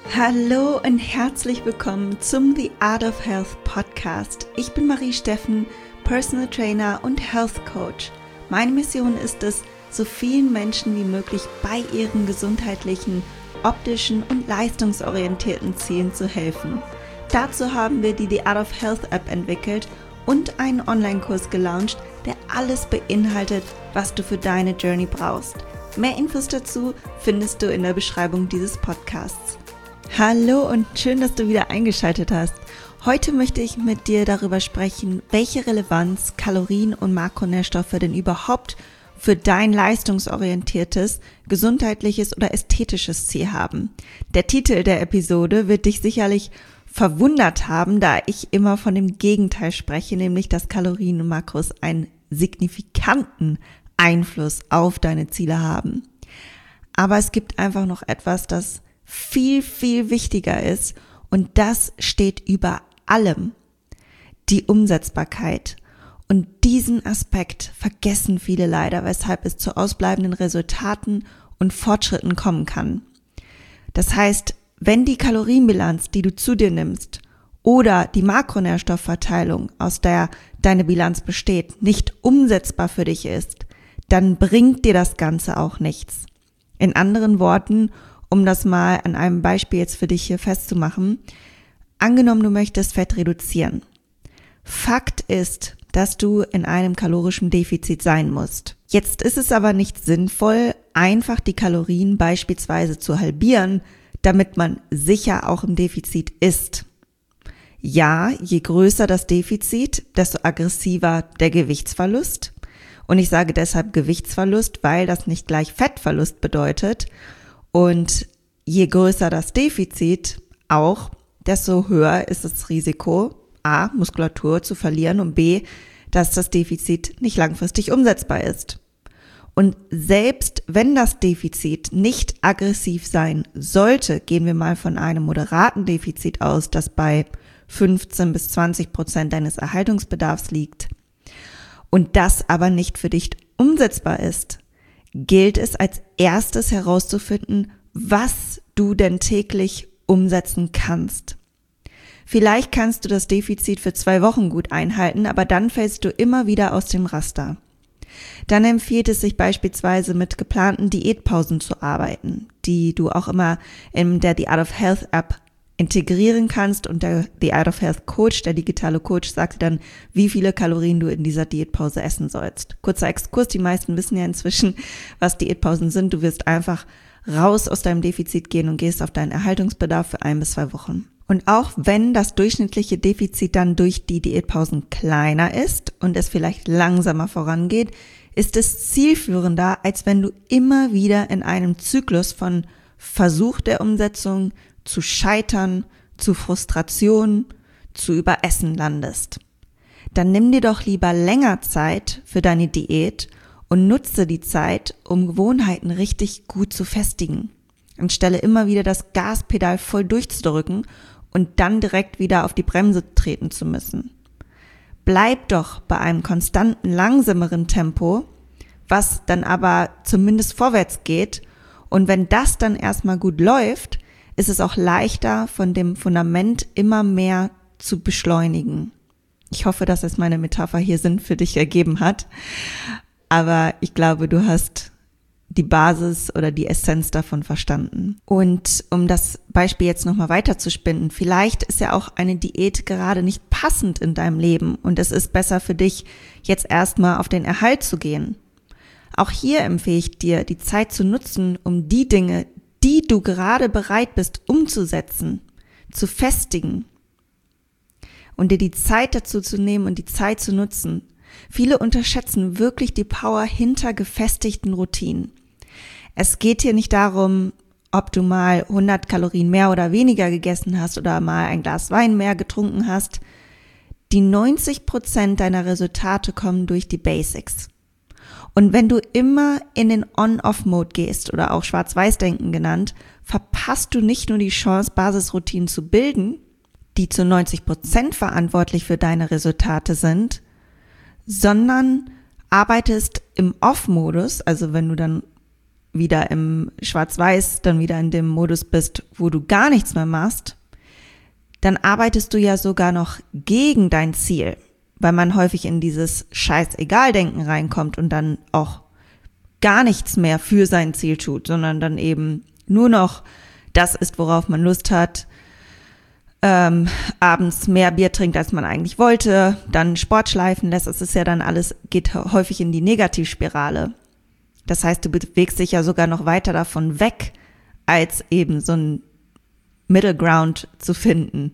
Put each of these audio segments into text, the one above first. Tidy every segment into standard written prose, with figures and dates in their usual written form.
Hallo und herzlich willkommen zum The Art of Health Podcast. Ich bin Marie Steffen, Personal Trainer und Health Coach. Meine Mission ist es, so vielen Menschen wie möglich bei ihren gesundheitlichen, optischen und leistungsorientierten Zielen zu helfen. Dazu haben wir die The Art of Health App entwickelt und einen Online-Kurs gelauncht, der alles beinhaltet, was du für deine Journey brauchst. Mehr Infos dazu findest du in der Beschreibung dieses Podcasts. Hallo und schön, dass du wieder eingeschaltet hast. Heute möchte ich mit dir darüber sprechen, welche Relevanz Kalorien und Makronährstoffe denn überhaupt für dein leistungsorientiertes, gesundheitliches oder ästhetisches Ziel haben. Der Titel der Episode wird dich sicherlich verwundert haben, da ich immer von dem Gegenteil spreche, nämlich dass Kalorien und Makros einen signifikanten Einfluss auf deine Ziele haben. Aber es gibt einfach noch etwas, das viel, viel wichtiger ist, und das steht über allem: die Umsetzbarkeit. Und diesen Aspekt vergessen viele leider, weshalb es zu ausbleibenden Resultaten und Fortschritten kommen kann. Das heißt, wenn die Kalorienbilanz, die du zu dir nimmst, oder die Makronährstoffverteilung, aus der deine Bilanz besteht, nicht umsetzbar für dich ist, dann bringt dir das Ganze auch nichts. In anderen Worten, um das mal an einem Beispiel jetzt für dich hier festzumachen: Angenommen, du möchtest Fett reduzieren. Fakt ist, dass du in einem kalorischen Defizit sein musst. Jetzt ist es aber nicht sinnvoll, einfach die Kalorien beispielsweise zu halbieren, damit man sicher auch im Defizit ist. Ja, je größer das Defizit, desto aggressiver der Gewichtsverlust. Und ich sage deshalb Gewichtsverlust, weil das nicht gleich Fettverlust bedeutet. Und je größer das Defizit auch, desto höher ist das Risiko, A, Muskulatur zu verlieren, und B, dass das Defizit nicht langfristig umsetzbar ist. Und selbst wenn das Defizit nicht aggressiv sein sollte, gehen wir mal von einem moderaten Defizit aus, das bei 15-20% deines Erhaltungsbedarfs liegt, und das aber nicht für dich umsetzbar ist, gilt es als erstes herauszufinden, was du denn täglich umsetzen kannst. Vielleicht kannst du das Defizit für 2 Wochen gut einhalten, aber dann fällst du immer wieder aus dem Raster. Dann empfiehlt es sich beispielsweise, mit geplanten Diätpausen zu arbeiten, die du auch immer in der The Art of Health App integrieren kannst, und der The Art of Health Coach, der digitale Coach, sagt dann, wie viele Kalorien du in dieser Diätpause essen sollst. Kurzer Exkurs: Die meisten wissen ja inzwischen, was Diätpausen sind. Du wirst einfach raus aus deinem Defizit gehen und gehst auf deinen Erhaltungsbedarf für 1 bis 2 Wochen. Und auch wenn das durchschnittliche Defizit dann durch die Diätpausen kleiner ist und es vielleicht langsamer vorangeht, ist es zielführender, als wenn du immer wieder in einem Zyklus von Versuch der Umsetzung zu Scheitern, zu Frustration, zu Überessen landest. Dann nimm dir doch lieber länger Zeit für deine Diät und nutze die Zeit, um Gewohnheiten richtig gut zu festigen. Anstelle immer wieder das Gaspedal voll durchzudrücken und dann direkt wieder auf die Bremse treten zu müssen. Bleib doch bei einem konstanten, langsameren Tempo, was dann aber zumindest vorwärts geht, und wenn das dann erstmal gut läuft, ist es auch leichter, von dem Fundament immer mehr zu beschleunigen. Ich hoffe, dass es meine Metapher hier Sinn für dich ergeben hat, aber ich glaube, du hast die Basis oder die Essenz davon verstanden. Und um das Beispiel jetzt nochmal weiterzuspinnen: Vielleicht ist ja auch eine Diät gerade nicht passend in deinem Leben und es ist besser für dich, jetzt erstmal auf den Erhalt zu gehen. Auch hier empfehle ich dir, die Zeit zu nutzen, um die Dinge, die du gerade bereit bist umzusetzen, zu festigen und dir die Zeit dazu zu nehmen und die Zeit zu nutzen. Viele unterschätzen wirklich die Power hinter gefestigten Routinen. Es geht hier nicht darum, ob du mal 100 Kalorien mehr oder weniger gegessen hast oder mal ein Glas Wein mehr getrunken hast. Die 90% deiner Resultate kommen durch die Basics. Und wenn du immer in den On-Off-Mode gehst, oder auch Schwarz-Weiß-Denken genannt, verpasst du nicht nur die Chance, Basisroutinen zu bilden, die zu 90% verantwortlich für deine Resultate sind, sondern arbeitest im Off-Modus, also wenn du dann wieder im Schwarz-Weiß, dann wieder in dem Modus bist, wo du gar nichts mehr machst, dann arbeitest du ja sogar noch gegen dein Ziel, weil man häufig in dieses Scheiß-Egal-Denken reinkommt und dann auch gar nichts mehr für sein Ziel tut, sondern dann eben nur noch das ist, worauf man Lust hat, abends mehr Bier trinkt, als man eigentlich wollte, dann Sport schleifen lässt. Es ist ja dann alles, geht häufig in die Negativspirale. Das heißt, du bewegst dich ja sogar noch weiter davon weg, als eben so ein Middle Ground zu finden.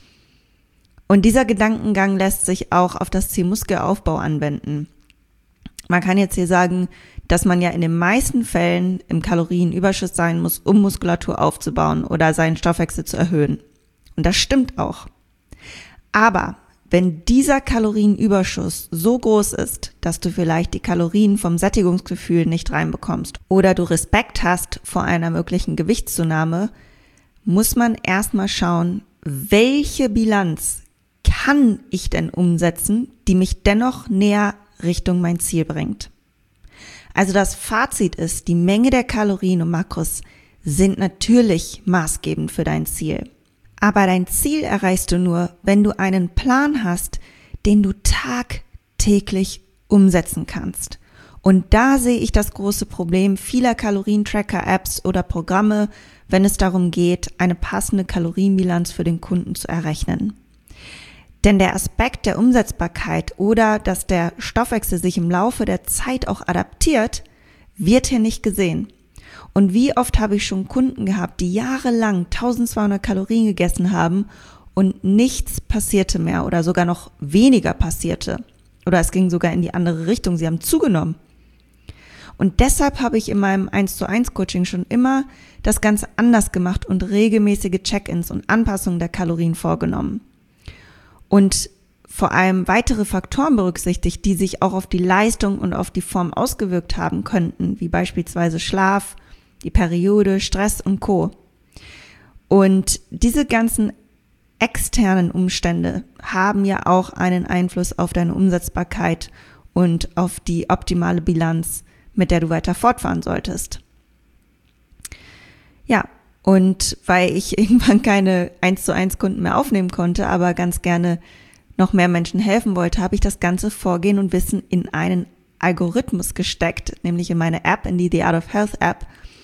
Und dieser Gedankengang lässt sich auch auf das Ziel Muskelaufbau anwenden. Man kann jetzt hier sagen, dass man ja in den meisten Fällen im Kalorienüberschuss sein muss, um Muskulatur aufzubauen oder seinen Stoffwechsel zu erhöhen. Und das stimmt auch. Aber wenn dieser Kalorienüberschuss so groß ist, dass du vielleicht die Kalorien vom Sättigungsgefühl nicht reinbekommst oder du Respekt hast vor einer möglichen Gewichtszunahme, muss man erstmal schauen, welche Bilanz kann ich denn umsetzen, die mich dennoch näher Richtung mein Ziel bringt. Also das Fazit ist, die Menge der Kalorien und Makros sind natürlich maßgebend für dein Ziel. Aber dein Ziel erreichst du nur, wenn du einen Plan hast, den du tagtäglich umsetzen kannst. Und da sehe ich das große Problem vieler Kalorientracker-Apps oder Programme, wenn es darum geht, eine passende Kalorienbilanz für den Kunden zu errechnen. Denn der Aspekt der Umsetzbarkeit oder dass der Stoffwechsel sich im Laufe der Zeit auch adaptiert, wird hier nicht gesehen. Und wie oft habe ich schon Kunden gehabt, die jahrelang 1200 Kalorien gegessen haben und nichts passierte mehr oder sogar noch weniger passierte. Oder es ging sogar in die andere Richtung, sie haben zugenommen. Und deshalb habe ich in meinem 1:1 Coaching schon immer das Ganze anders gemacht und regelmäßige Check-ins und Anpassungen der Kalorien vorgenommen. Und vor allem weitere Faktoren berücksichtigt, die sich auch auf die Leistung und auf die Form ausgewirkt haben könnten, wie beispielsweise Schlaf, die Periode, Stress und Co. Und diese ganzen externen Umstände haben ja auch einen Einfluss auf deine Umsetzbarkeit und auf die optimale Bilanz, mit der du weiter fortfahren solltest. Ja, und weil ich irgendwann keine 1:1 Kunden mehr aufnehmen konnte, aber ganz gerne noch mehr Menschen helfen wollte, habe ich das ganze Vorgehen und Wissen in einen Algorithmus gesteckt, nämlich in meine App, in die The Art of Health App.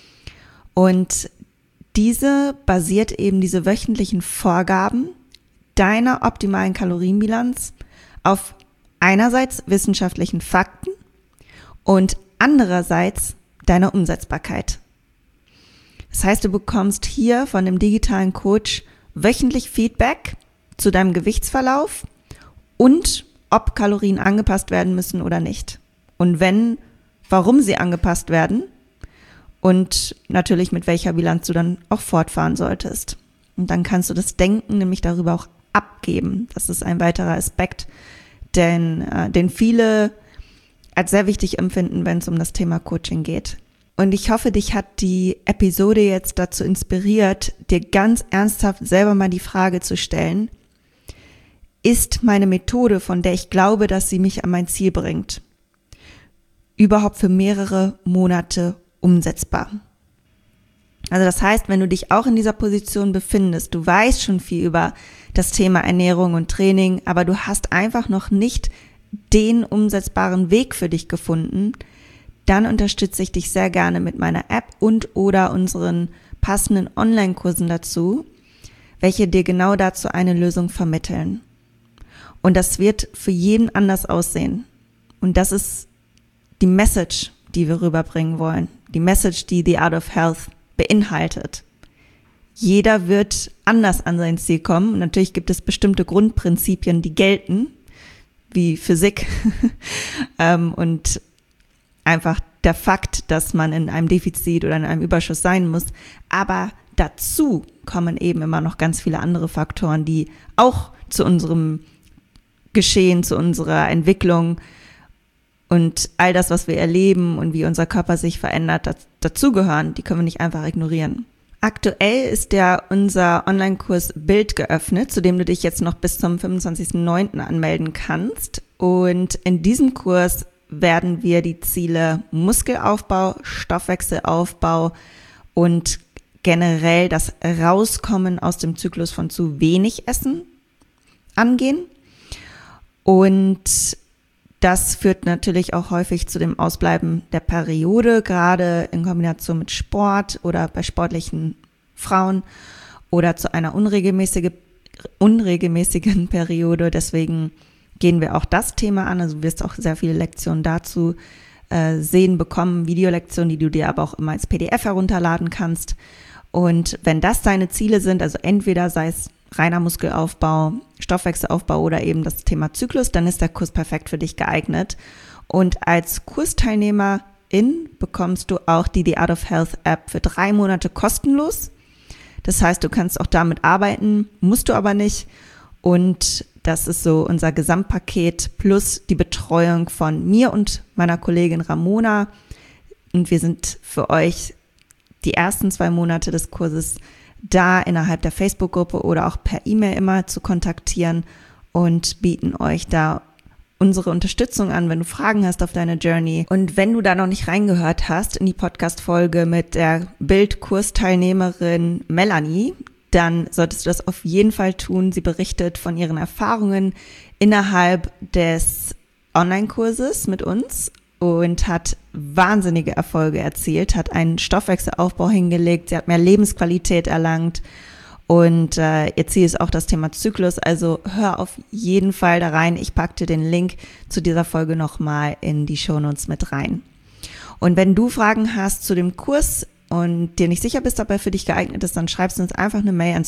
Und diese basiert eben diese wöchentlichen Vorgaben deiner optimalen Kalorienbilanz auf einerseits wissenschaftlichen Fakten und andererseits deiner Umsetzbarkeit. Das heißt, du bekommst hier von dem digitalen Coach wöchentlich Feedback zu deinem Gewichtsverlauf und ob Kalorien angepasst werden müssen oder nicht. Und wenn, warum sie angepasst werden und natürlich mit welcher Bilanz du dann auch fortfahren solltest. Und dann kannst du das Denken nämlich darüber auch abgeben. Das ist ein weiterer Aspekt, den viele als sehr wichtig empfinden, wenn es um das Thema Coaching geht. Und ich hoffe, dich hat die Episode jetzt dazu inspiriert, dir ganz ernsthaft selber mal die Frage zu stellen, ist meine Methode, von der ich glaube, dass sie mich an mein Ziel bringt, überhaupt für mehrere Monate umsetzbar? Also das heißt, wenn du dich auch in dieser Position befindest, du weißt schon viel über das Thema Ernährung und Training, aber du hast einfach noch nicht den umsetzbaren Weg für dich gefunden, dann unterstütze ich dich sehr gerne mit meiner App und oder unseren passenden Online-Kursen dazu, welche dir genau dazu eine Lösung vermitteln. Und das wird für jeden anders aussehen. Und das ist die Message, die wir rüberbringen wollen. Die Message, die The Art of Health beinhaltet. Jeder wird anders an sein Ziel kommen. Und natürlich gibt es bestimmte Grundprinzipien, die gelten, wie Physik und einfach der Fakt, dass man in einem Defizit oder in einem Überschuss sein muss. Aber dazu kommen eben immer noch ganz viele andere Faktoren, die auch zu unserem Geschehen, zu unserer Entwicklung und all das, was wir erleben und wie unser Körper sich verändert, dazugehören. Die können wir nicht einfach ignorieren. Aktuell ist unser Online-Kurs Bild geöffnet, zu dem du dich jetzt noch bis zum 25.09. anmelden kannst. Und in diesem Kurs werden wir die Ziele Muskelaufbau, Stoffwechselaufbau und generell das Rauskommen aus dem Zyklus von zu wenig Essen angehen. Und das führt natürlich auch häufig zu dem Ausbleiben der Periode, gerade in Kombination mit Sport oder bei sportlichen Frauen oder zu einer unregelmäßigen Periode. Deswegen gehen wir auch das Thema an. Also du wirst auch sehr viele Lektionen dazu sehen bekommen, Videolektionen, die du dir aber auch immer als PDF herunterladen kannst. Und wenn das deine Ziele sind, also entweder sei es reiner Muskelaufbau, Stoffwechselaufbau oder eben das Thema Zyklus, dann ist der Kurs perfekt für dich geeignet. Und als Kursteilnehmerin bekommst du auch die The Art of Health App für 3 Monate kostenlos. Das heißt, du kannst auch damit arbeiten, musst du aber nicht. Und das ist so unser Gesamtpaket plus die Betreuung von mir und meiner Kollegin Ramona. Und wir sind für euch die ersten 2 Monate des Kurses da innerhalb der Facebook-Gruppe oder auch per E-Mail immer zu kontaktieren und bieten euch da unsere Unterstützung an, wenn du Fragen hast auf deine Journey. Und wenn du da noch nicht reingehört hast in die Podcast-Folge mit der Bildkursteilnehmerin Melanie, dann solltest du das auf jeden Fall tun. Sie berichtet von ihren Erfahrungen innerhalb des Online-Kurses mit uns und hat wahnsinnige Erfolge erzielt, hat einen Stoffwechselaufbau hingelegt, sie hat mehr Lebensqualität erlangt und ihr Ziel ist auch das Thema Zyklus, also hör auf jeden Fall da rein. Ich packe dir den Link zu dieser Folge nochmal in die Shownotes mit rein. Und wenn du Fragen hast zu dem Kurs und dir nicht sicher bist, ob er für dich geeignet ist, dann schreibst du uns einfach eine Mail an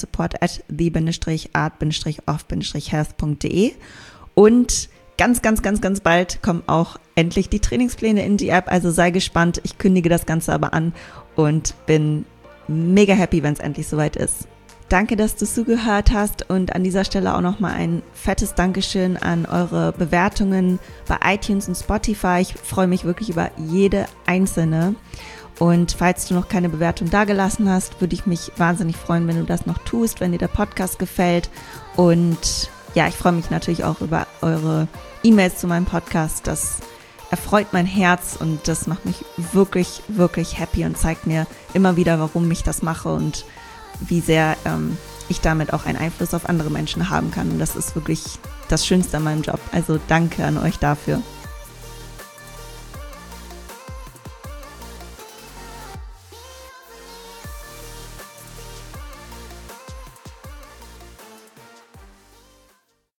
support@the-art-health.de und ganz bald kommen auch endlich die Trainingspläne in die App, also sei gespannt. Ich kündige das Ganze aber an und bin mega happy, wenn es endlich soweit ist. Danke, dass du zugehört hast und an dieser Stelle auch nochmal ein fettes Dankeschön an eure Bewertungen bei iTunes und Spotify. Ich freue mich wirklich über jede einzelne. Und falls du noch keine Bewertung dagelassen hast, würde ich mich wahnsinnig freuen, wenn du das noch tust, wenn dir der Podcast gefällt. Und ja, ich freue mich natürlich auch über eure E-Mails zu meinem Podcast. Das erfreut mein Herz und das macht mich wirklich happy und zeigt mir immer wieder, warum ich das mache und wie sehr ich damit auch einen Einfluss auf andere Menschen haben kann. Und das ist wirklich das Schönste an meinem Job. Also danke an euch dafür.